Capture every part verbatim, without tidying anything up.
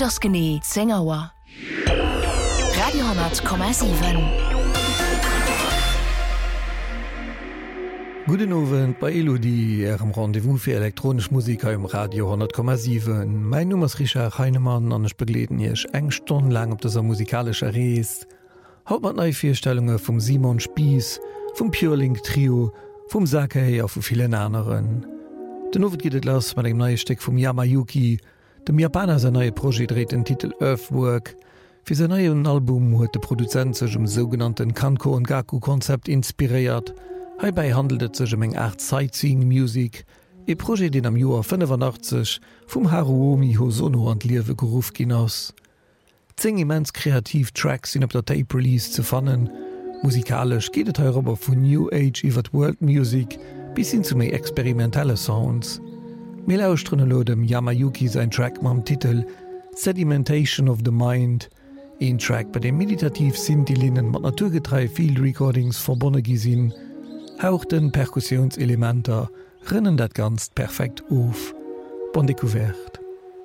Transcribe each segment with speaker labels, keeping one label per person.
Speaker 1: das genie Sängerauer. Radio hundert Komma sieben.
Speaker 2: Guten Abend bei Elodie, Ihrem Rendezvous für elektronische Musik im Radio hundert Komma sieben. Mein Name ist Richard Heinemann und ich begleite euch eine Stunde lang auf dieser musikalischen Reise. Heute mit neuen Vorstellungen vom Simon Spies, vom Purelink Trio, vom Sake und von vielen anderen. Den Abend geht es los mit einem neuen Stück vom Yamayuki. Dem Japaner sein neues Projekt dreht den Titel Earthwork. Für sein neues Album hat der Produzent sich im sogenannten Kanko und Gaku-Konzept inspiriert. Hierbei handelt es sich um eine Art Sightseeing-Musik, ein Projekt, das am Jahr fünfundachtzig vom Haruomi Hosono an die Liebe gerufen ist. Zehn immens kreative Tracks sind auf der Tape-Release zu finden. Musikalisch geht es darüber von New Age über World Music bis hin zu mehr experimentellen Sounds. Wir lauschen dem Yamayuki sein Track mit dem Titel Sedimentation of the Mind, ein Track, bei dem meditativ sind die Linien mit naturgetreu Field Recordings verbunden sind. Hauchten Perkussionselementer rinnen das ganz perfekt auf. Bon découverte.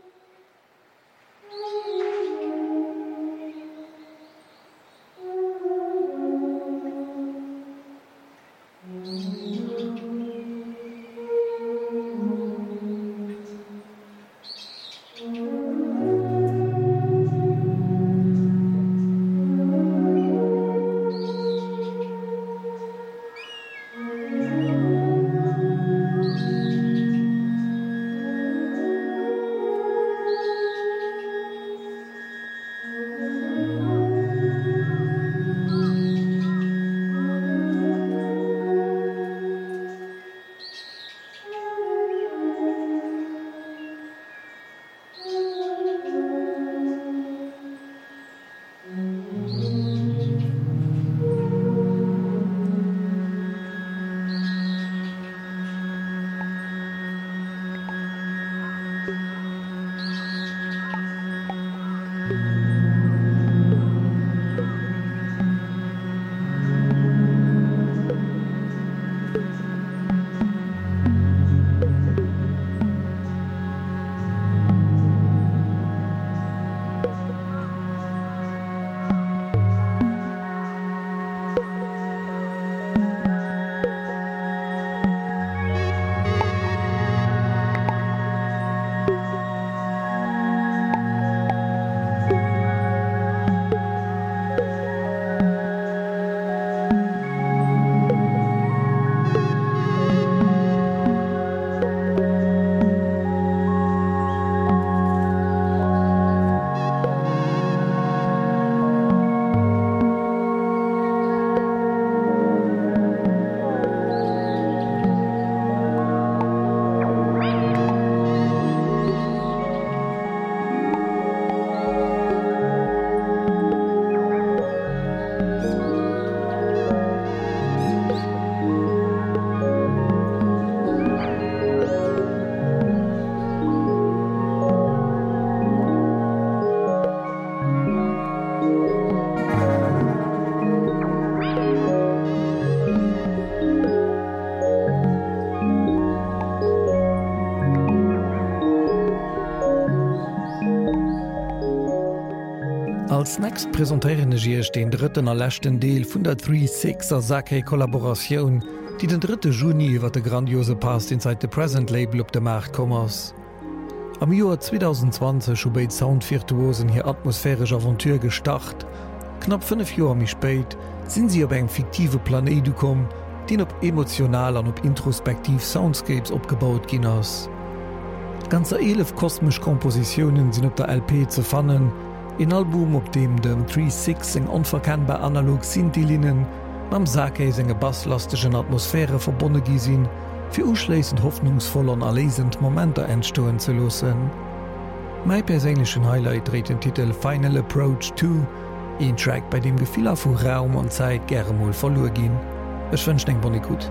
Speaker 2: Als nächst präsentieren ich den dritten und letzten Teil von der drei sechser Sake-Kollaboration, die den dritten Juni über den grandiose Past Inside the Present Label auf den Markt kommt. Am Jahr zwanzig zwanzig haben beide Soundvirtuosen hier atmosphärische Aventur gestartet. Knapp fünf Jahre mehr spät sind sie auf einen fiktiven Planet gekommen, den auf emotional und auf introspektiv Soundscapes abgebaut ist. Ganze elf kosmische Kompositionen sind auf der L P zu finden. Ein Album, auf dem dem drei sechs eng unverkennbar analog Synthi-Linien mam Sake seine basslastige Atmosphäre verbunden sind, für anschließend hoffnungsvoll und erlesend Momente entstehen zu lassen. Mein persönlichen Highlight dreht den Titel Final Approach zwei, ein Track, bei dem Gefühle von Raum und Zeit gerne mal verloren gehen. Ich wünsche euch bonne gut.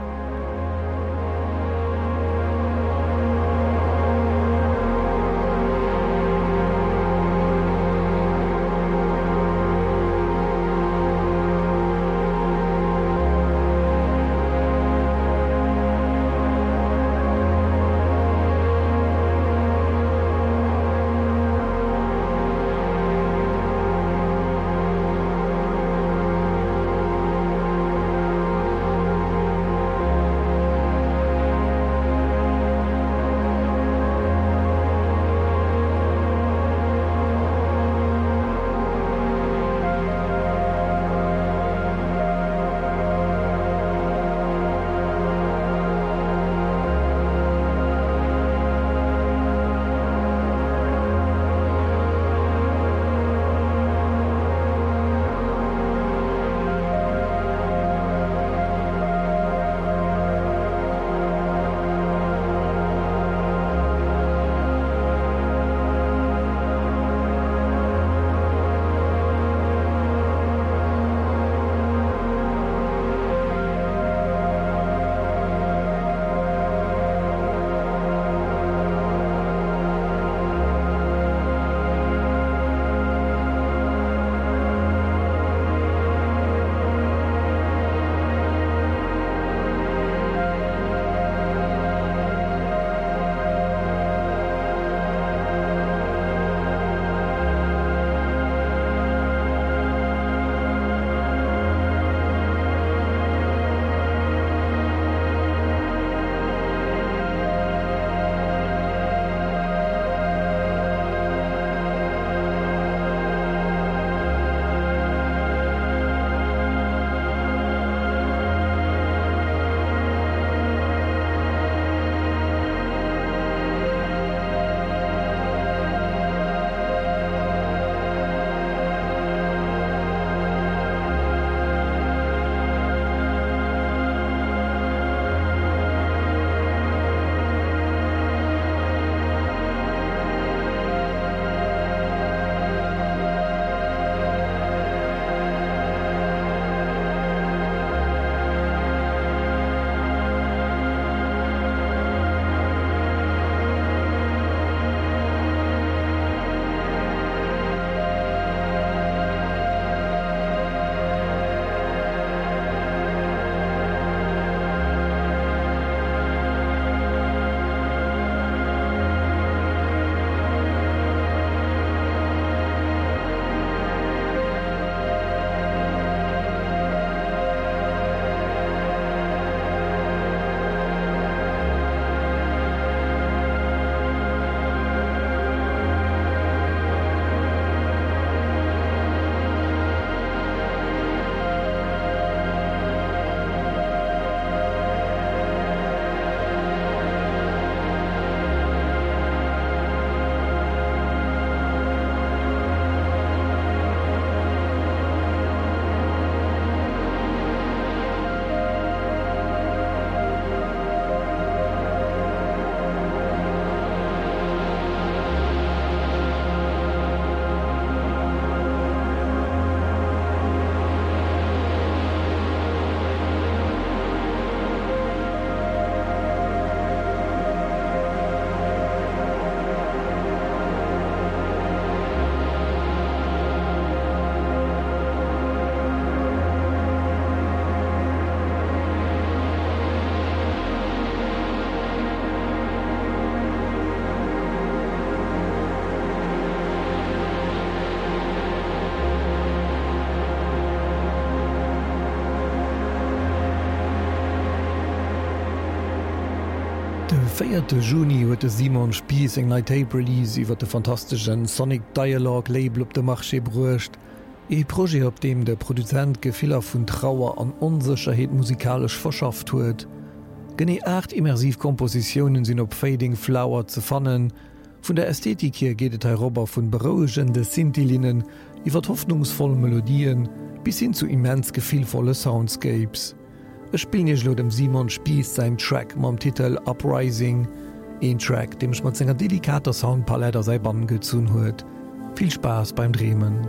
Speaker 2: De feierte Juni huet de Simon Spies eng Night Tape Release iwwer de fantastischen Sonic Dialogue Label op de Marché bruecht, e Pro op dem der Produzent Gefehler vun Trauer an Unsicherheet musikalisch verschafft huet. Gene acht Immersivkompositionen sinn op Fading Flower ze fannen. Vun der Ästhetik hier gehtet Robber vun berouegende Sintilinnen iwwer hoffnungsvolle Melodien bis hin zu immens gefielvolle Soundscapes. Es spielnech lo dem Simon Spies sein Track mam Titel Uprising, een Track, dem mat senger delikater Soundpalette sei Band gezun huet. Viel Spaß beim Dremen.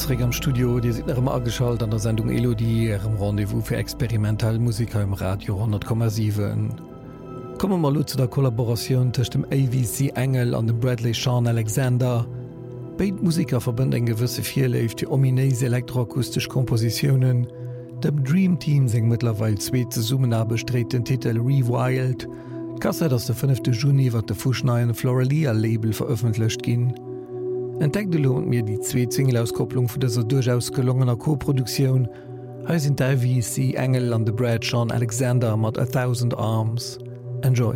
Speaker 2: Sreg am Studio, Di si erm aschalt an der Sendung Elodie erm Rendevous fir experimentell Musiker im Radio hundert Komma sieben. Komme mal lo zu der Kollaboration tech dem A V C Engel an dem Bradley Sean Alexander. Beit Musiker verbënd eng gewësse Vierleif die ominéise elektroakustisch Kompositionen, dem Dream Team seng mittlerweile zweet ze Summen a bestreet den Titel Rewild, Kasse dats der fünfte Juni wat de Fuschneien Floralia Label veröffentlicht ginn. Entdeckte lohnt mir die zwei Singleauskopplung vu dieser durchaus gelungener Co-Produktion, he sind I V C Engel an de Brad Sean Alexander mat A Thousand Arms. Enjoy.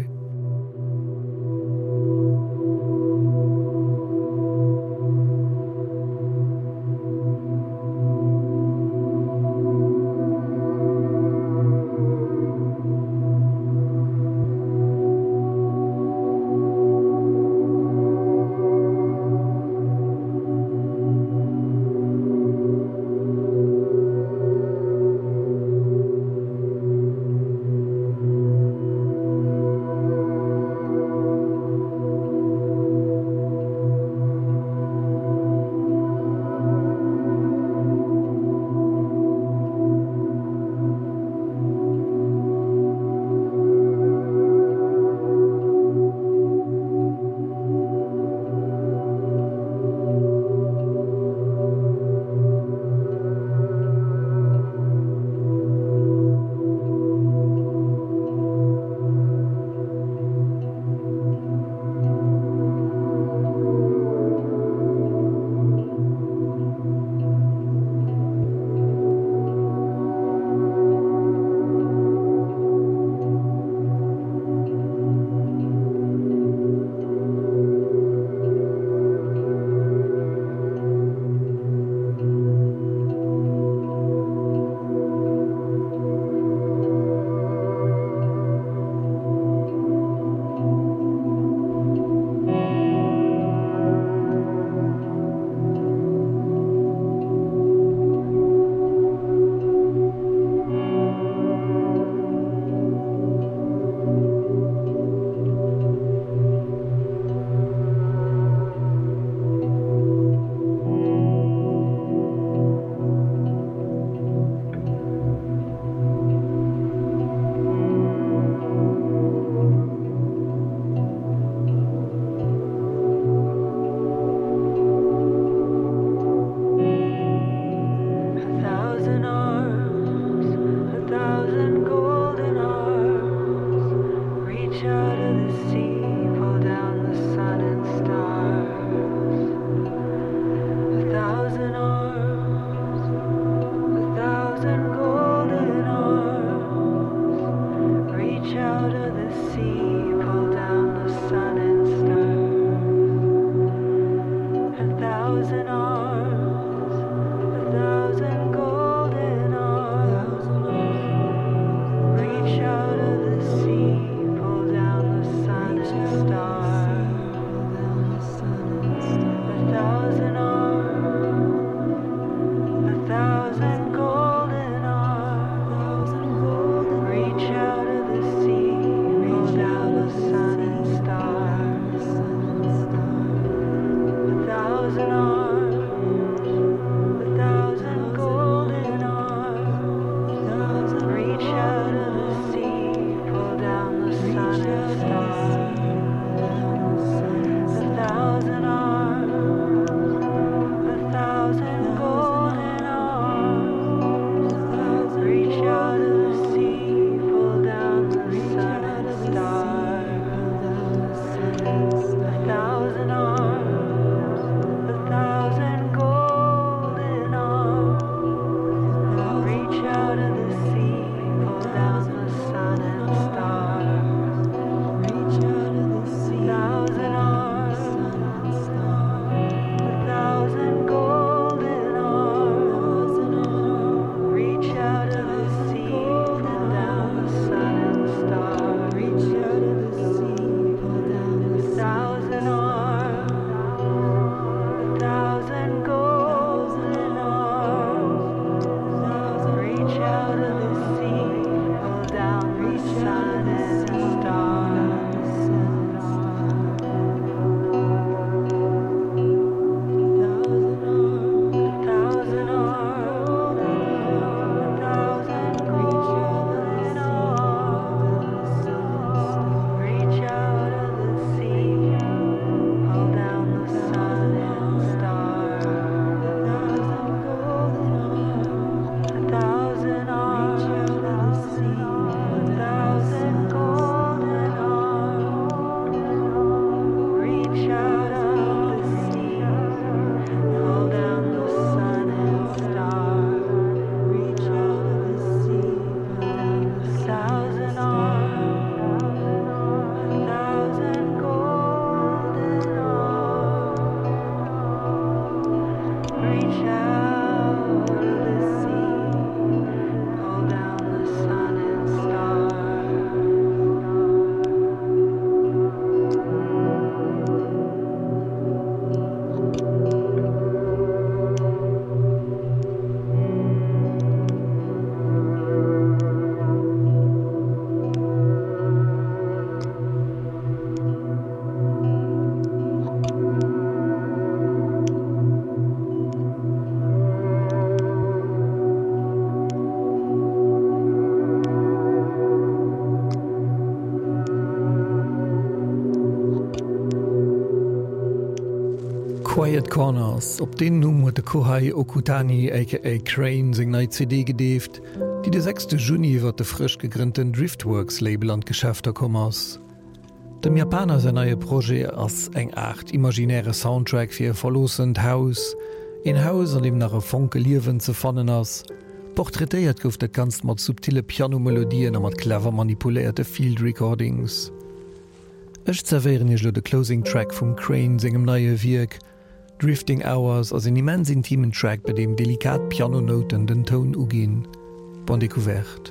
Speaker 2: Quiet Corners, op den Numm huet de Kohai Okutani aka Crane seg nei C D gedeeft, die de sechste Juni iwwer de frisch gegrünnten Driftworks Label an Geschäfter kommers. Dem Japaner se neue Projekt ass eng acht imaginäre Soundtrack fir verlosend Haus, en Haus an dem nach e Fonke Liewen ze fannen ass, porträtéiert gouf et ganz mat subtile Pianomelodien a mat clever manipulierte Field Recordings. Ech zerveieren ech lo de Closing Track vum Crane segem neue Wirk, Drifting Hours ass en immens intimen Track bei dem delikat Pianonoten den Ton ugin. Bon découverte.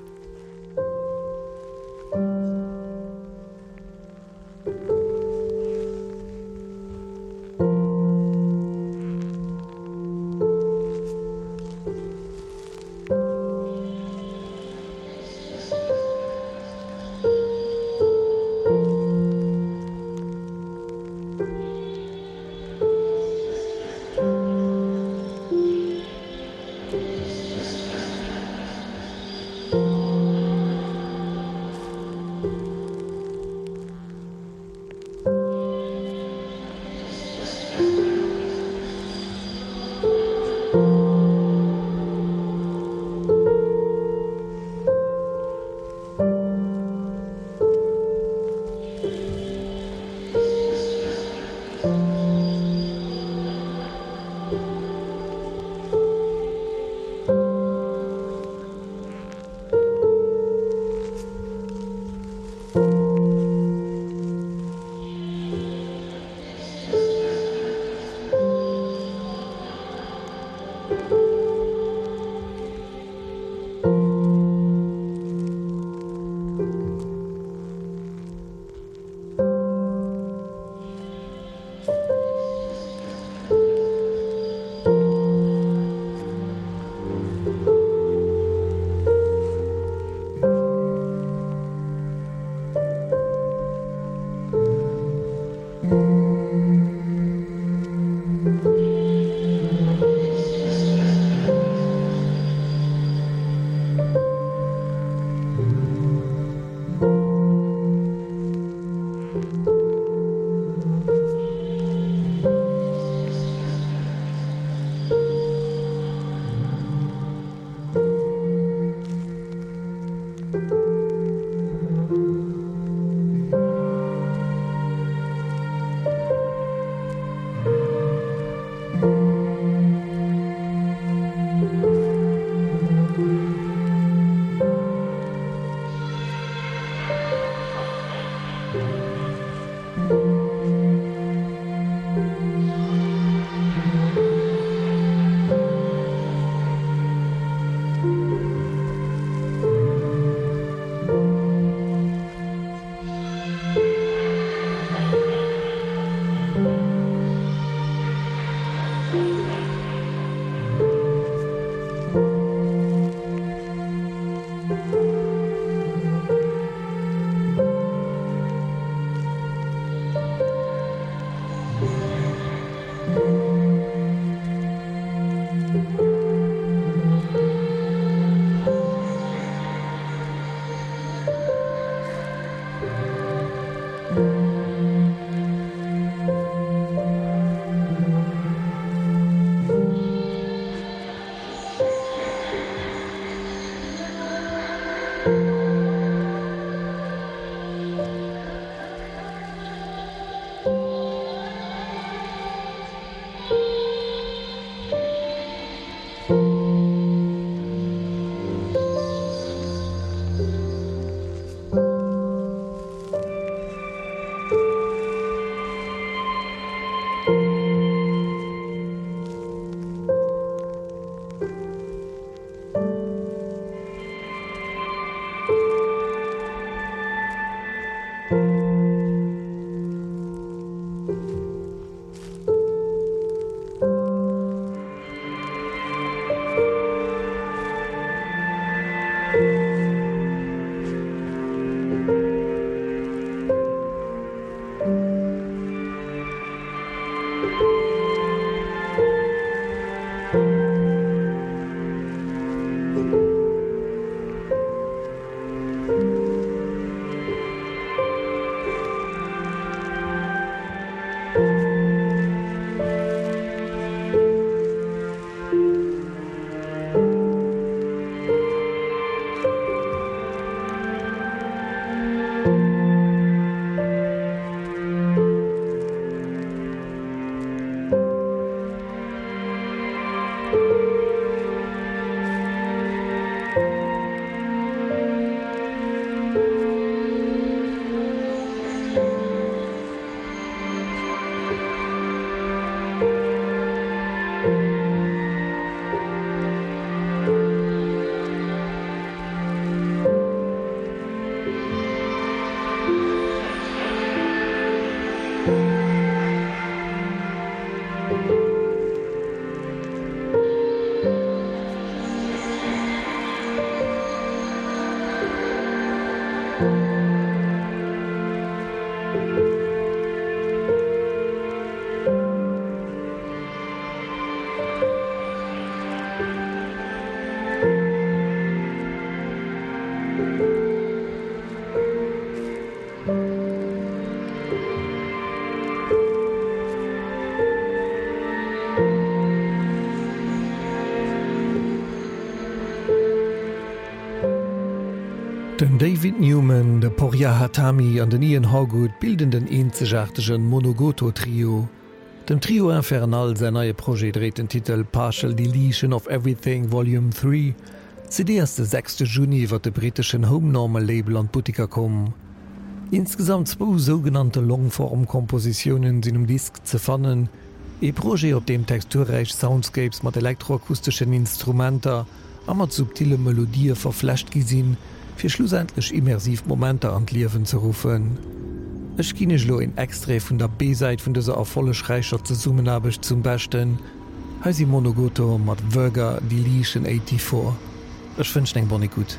Speaker 2: Den David Newman, de Porya Hatami an den Ian Hargood bilden den eenzegartigen Monogoto-Trio. Dem Trio Infernal sein neue Projekt dreht den Titel Partial Deletion of Everything Volume drei. C D erst der sechsten Juni wird der britischen Home Normal Label an Boutique kommen. Insgesamt zwei sogenannte Longform-Kompositionen sind im Disc zu finden. Ein Projekt, auf dem texturreich Soundscapes mit elektroakustischen Instrumenten und mit subtilen Melodien verflasht gesehen, für schlussendlich immersiv Momente an Leben zu rufen. Ich kenne lo in Extra von der B-Seite von dieser erfolgreicher Zusammenarbeit zum Besten, heißt Monogoto mit Virga Deletion vierundachtzig. Ich wünsche den Bonnie gut.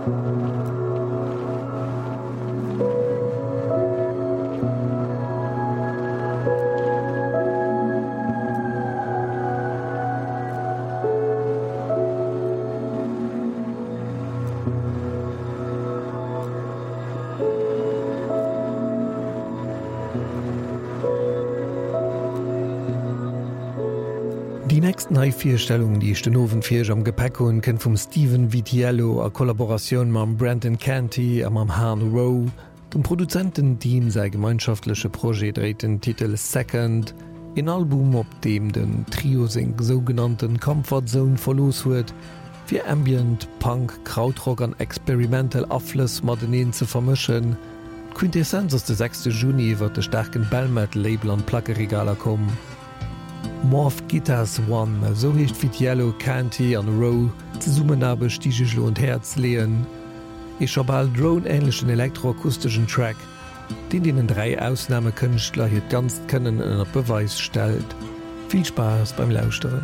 Speaker 2: Die nächsten Neivierstellungen, die ich den Ofen Vierge am Gepäck hun kennt vom Steven Vitiello a Kollaboration mit Brandon Canty am am Han Rowe. Dem Produzententeam sei gemeinschaftliche Projekt dreht den Titel Second, ein Album, op dem den Trio sing sogenannten Comfort Zone verlos huet, für Ambient, Punk, Krautrock an Experimental Affluss Madeneen zu vermischen. Quintessenz aus der sechsten Juni wird der starken Bellmetal-Label an Plackeregaler kommen. Morph Guitars One, so hecht Vitiello, Canty an Rowe, zu summen aber Stiegelo und Herz lehen. Ich habe bald Drone-ähnlichen elektroakustischen Track, den den drei Ausnahmekünstler hier ganz können in der Beweis stellt. Viel Spaß beim Lauschen.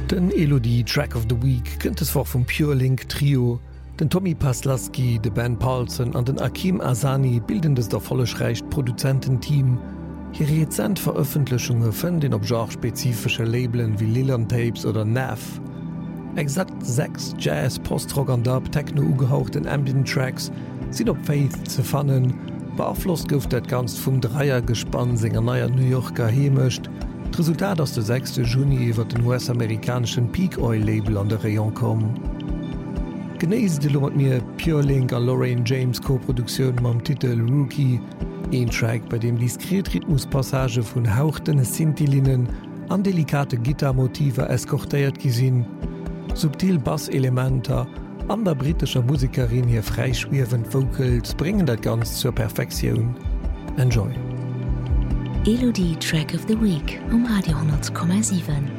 Speaker 2: Den Elodie Track of the Week kënnt es vor vum Purelink Trio, den Tommy Paslaski, de Ben Paulsen an den Akim Asani bildendes der volleschreicht Produzententeam, hier rezent Veröffentlichungen fën den op genrespezifische Labeln wie Lillian Tapes oder Neff. Exakt sechs Jazz, Postrock an Dub, Techno ugehauchten Ambient Tracks sind op Faith ze fannen, beafloss gouft dat ganz vum Dreier gespann senger naier New Yorker hemischt. D' Resultat ass der sechste Juni iwwer den U S-amerikanischen Peak Oil Label an der Region kom. Genéis de lommert mir Purelink an Lorraine James Co-Produktionioun mam Titel Rookie, een Track, bei dem diskret Rhythmuspassaage vun hauchtene Synthilinnen an delikate Gitarmotive eskortéiert gesinn, subtil Basselementer, an der britischer Musikerin hier freischwirwend Vocals bringen dat ganz zur Perfektion. Enjoy.
Speaker 1: Elodie Track of the Week um Radio hundert Komma sieben.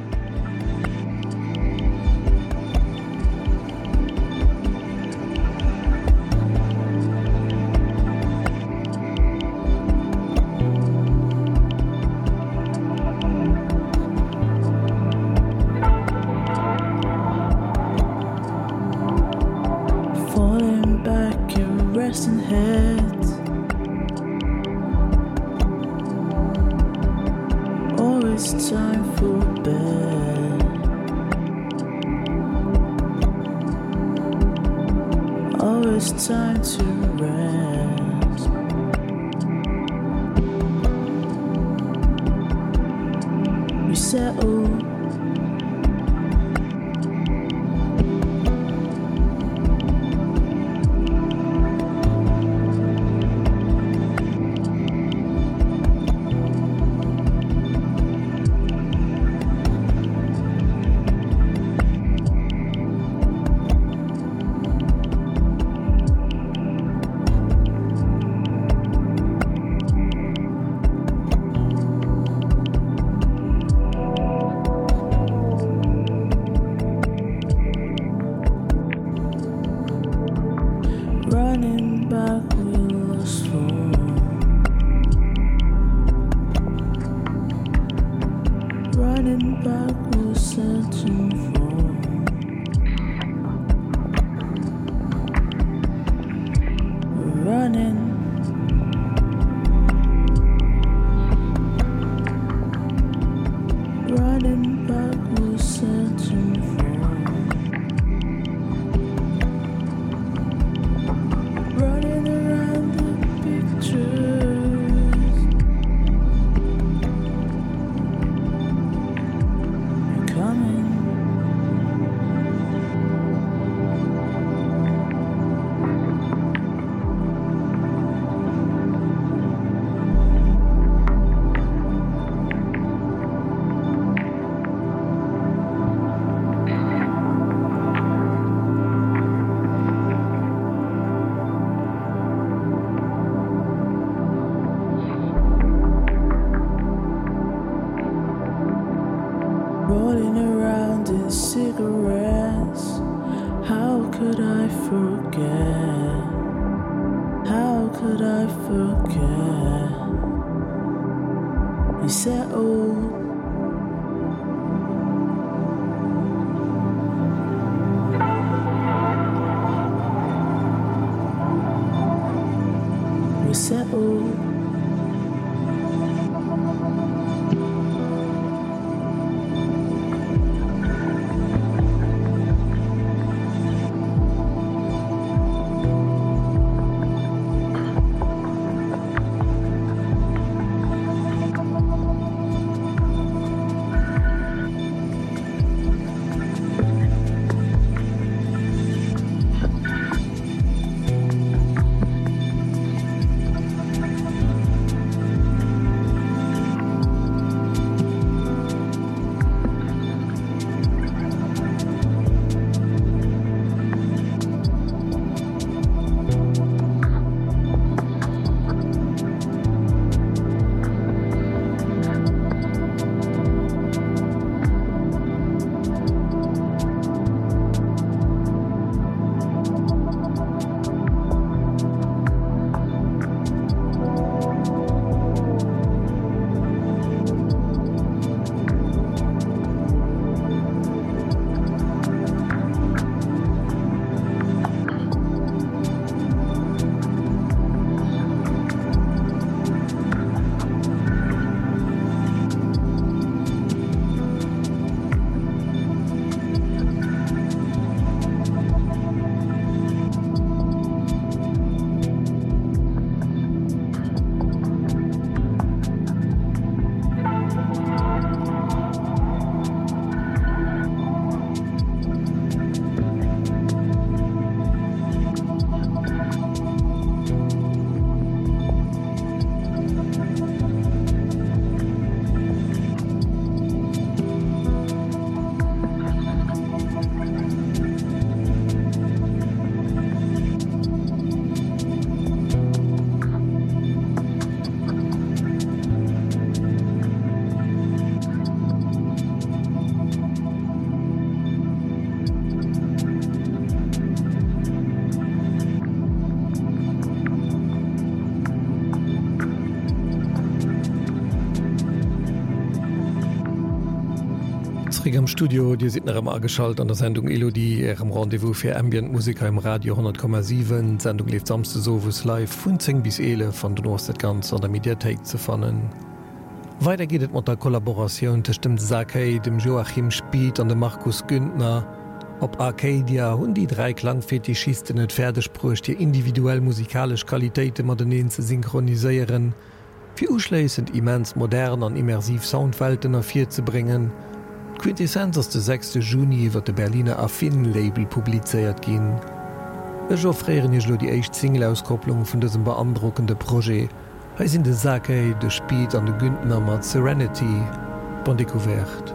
Speaker 2: zurück am Studio, Di si am aschalt an der Sendung Elodie Ärem Rendevous fir Ambientmusiker im Radio hundert Komma sieben. Sendung lief samste sowes live vun zehn bis ele van du Nord ganz an der Mediathek zu fannen. Weiter gehtet mat der Kollaboration stimmt Sakei, dem Joachim Spied an dem Markus Güntner. Op Arcadia hun die drei Klangfetischisten net Pferderdesprcht die individuell musikalisch Qualitäten modernen ze synchroniseieren, fir uschlesend immens modern an immersiv Soundwelten auf vier zu bringen. Quintessenz aus der sechste Juni wird der Berliner Affin-Label publiziert gehen. Ich offrieren ich nur die echt Single-Auskopplung von diesem beeindruckenden Projekt. Hier sind die Sake, der Spied an der Güntner mit Serenity, Bon Découverte.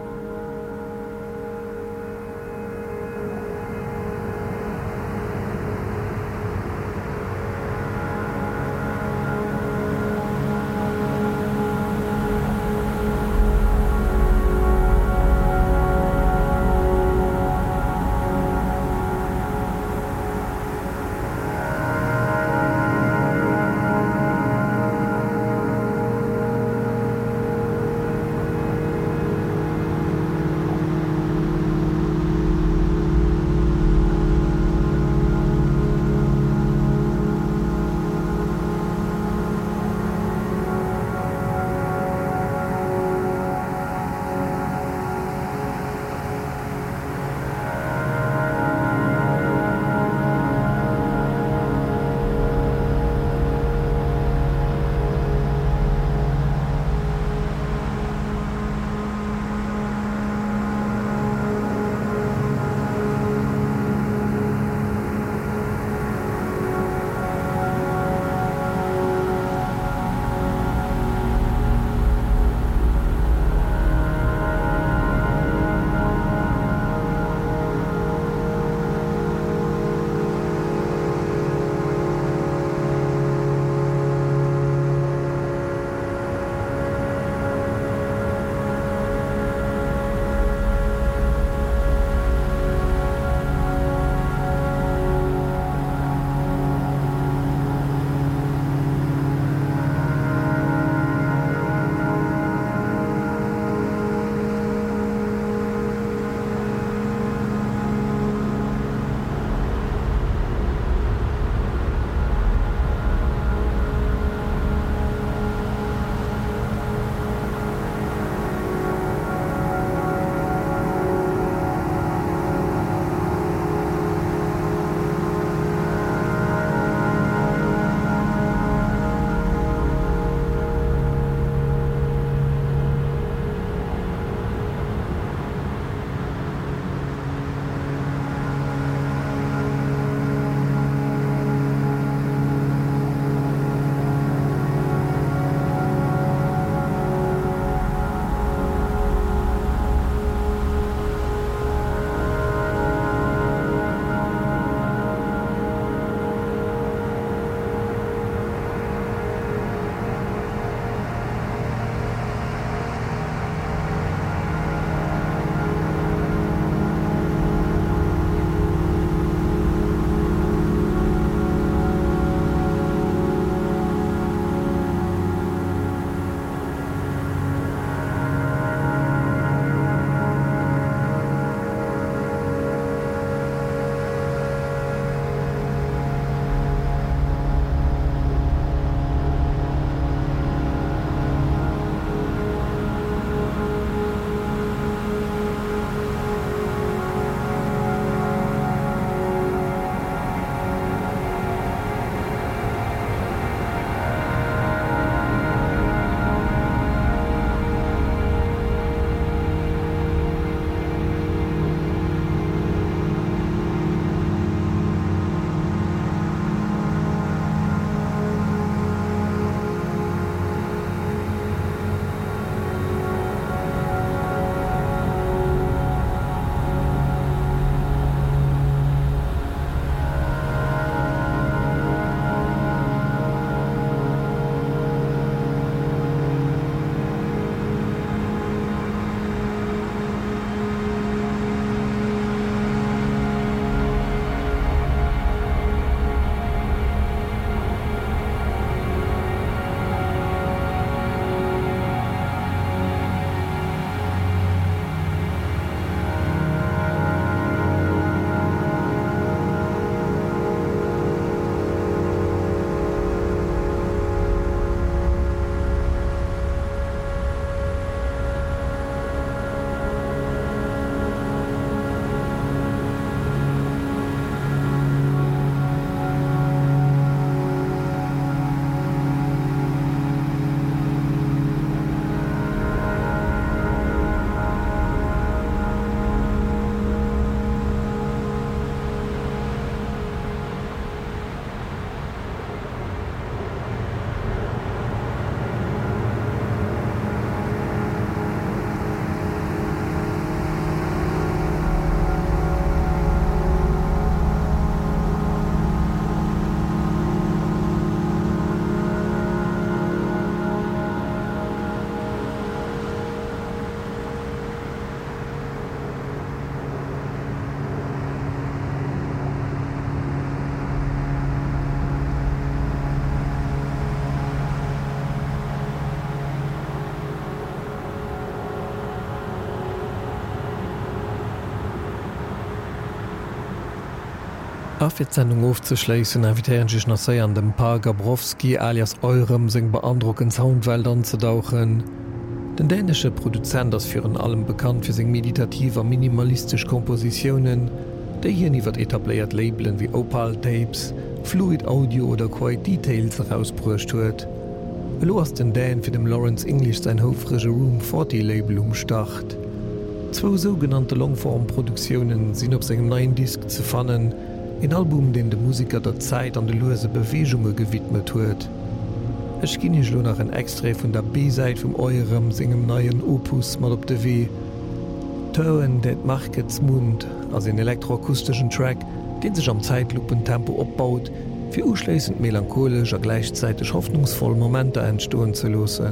Speaker 2: fir d'Sendung aufzuschleissen, invitieren sich nach sei an dem Pa Gabrowski alias eurem seng beandrucken Soundwäldern zu dauchen. Den dänische Produzent das führen allem bekannt für seg meditativer minimalistisch Kompositionen, déi hier niwer etabliert Labeln wie Opal Tapes, Fluid Audio oder Quiet Details herausbrucht huet. Lo hast den Dän fir dem Lawrence English sein hofrische Room vierzig Label umstacht. Zwo sogenannte Longform-Produktionen sind op segem neuen Disk zu fannen, ein Album, den de Musiker der Zeit an de lose Bewegungen gewidmet huet. Ech ginn ich lo nach en Extre vun der B-Seite vum eurem singem neuen Opus mat op de W. Towen det Markets Mund as en elektroakustischen Track, den sich am Zeitlupentempo opbaut, fir uschlesend melancholisch a gleichzeitig hoffnungsvoll Momente entstoen zu losen.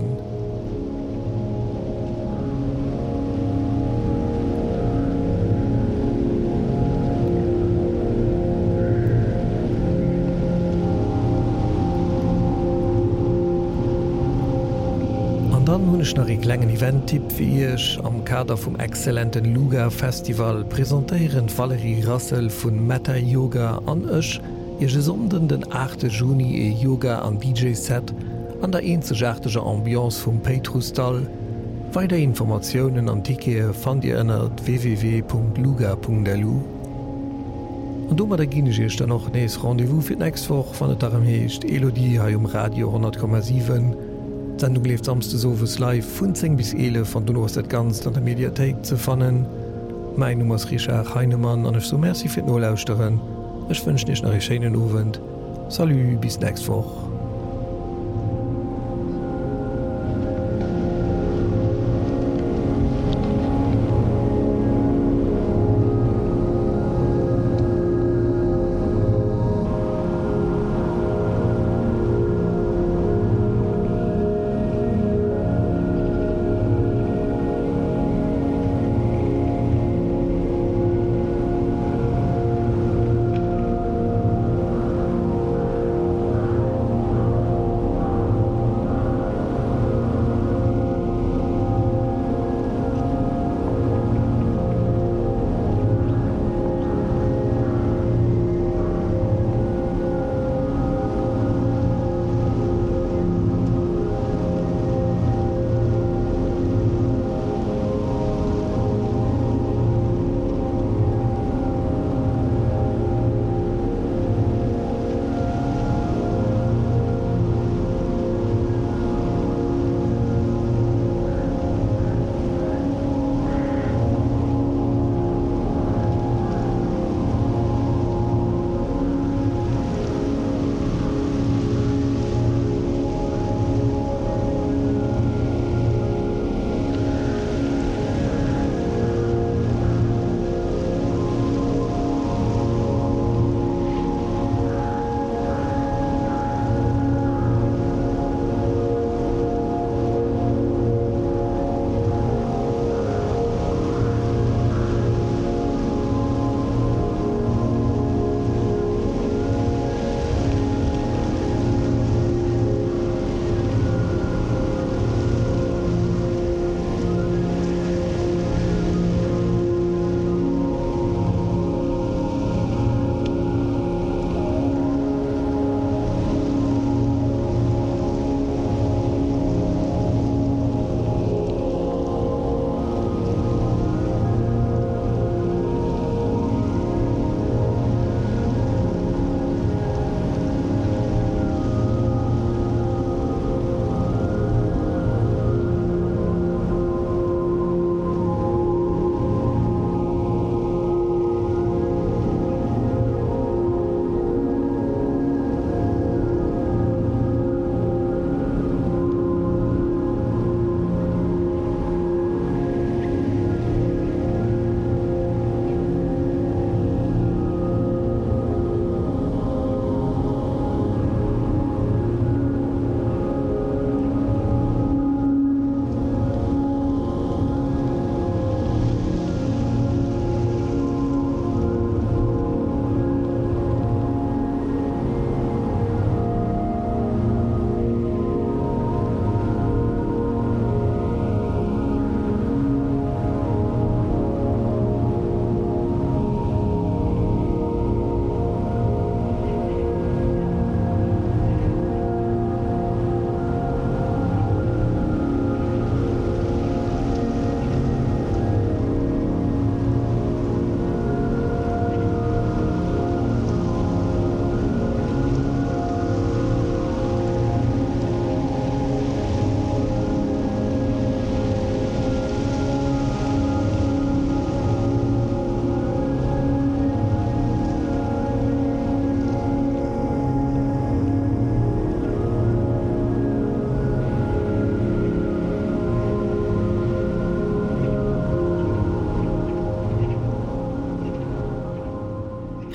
Speaker 2: Dann hunnech nach e klengen Eventtipp wie ich am Kader vum exzellenten Luga Festival präsentéieren Valerie Rassel vun Meta Yoga an ech je gesonden den achte Juni e Yoga an D J-Set an der enzegärteger Ambiance vum Petrustal. Weiter Informationen an Tike fand ihr ënnert w w w punkt luga punkt l u. Und dummer der ginech dann noch nees Rendevous fir nächstwoch van et darum heescht Elodie ha um Radio hundert Komma sieben. Sendung lebt samste sowes live vun zehn bis elf van du hast et ganz an der Mediathek ze fannen. Mein Nummer ist Richard Heinemann an ech so merci fir no lauschteren. Ech wünsch nicht nach Schenen Uwend. Salü bis nächst woch.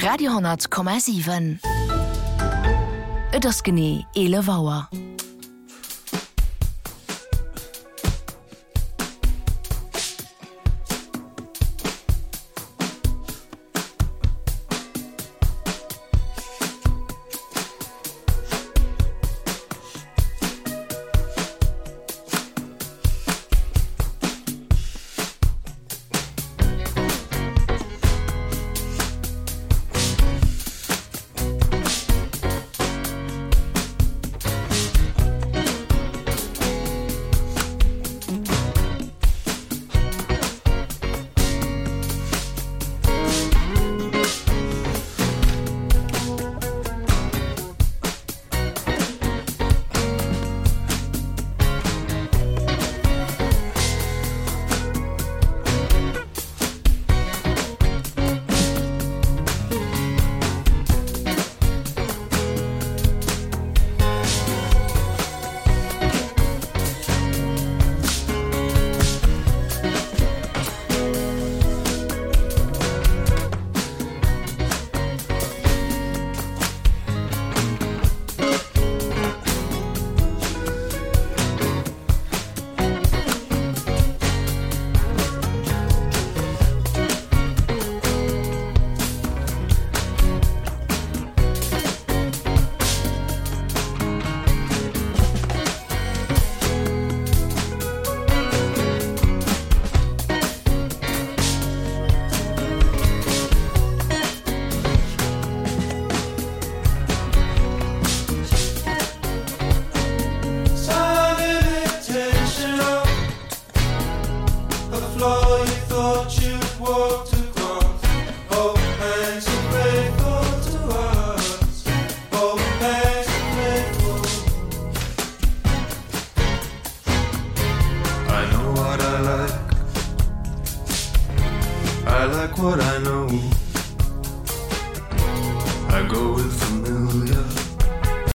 Speaker 1: Radio hundert Komma sieben. Et ass genee ele Wauer.
Speaker 3: What I know, I go with familiar.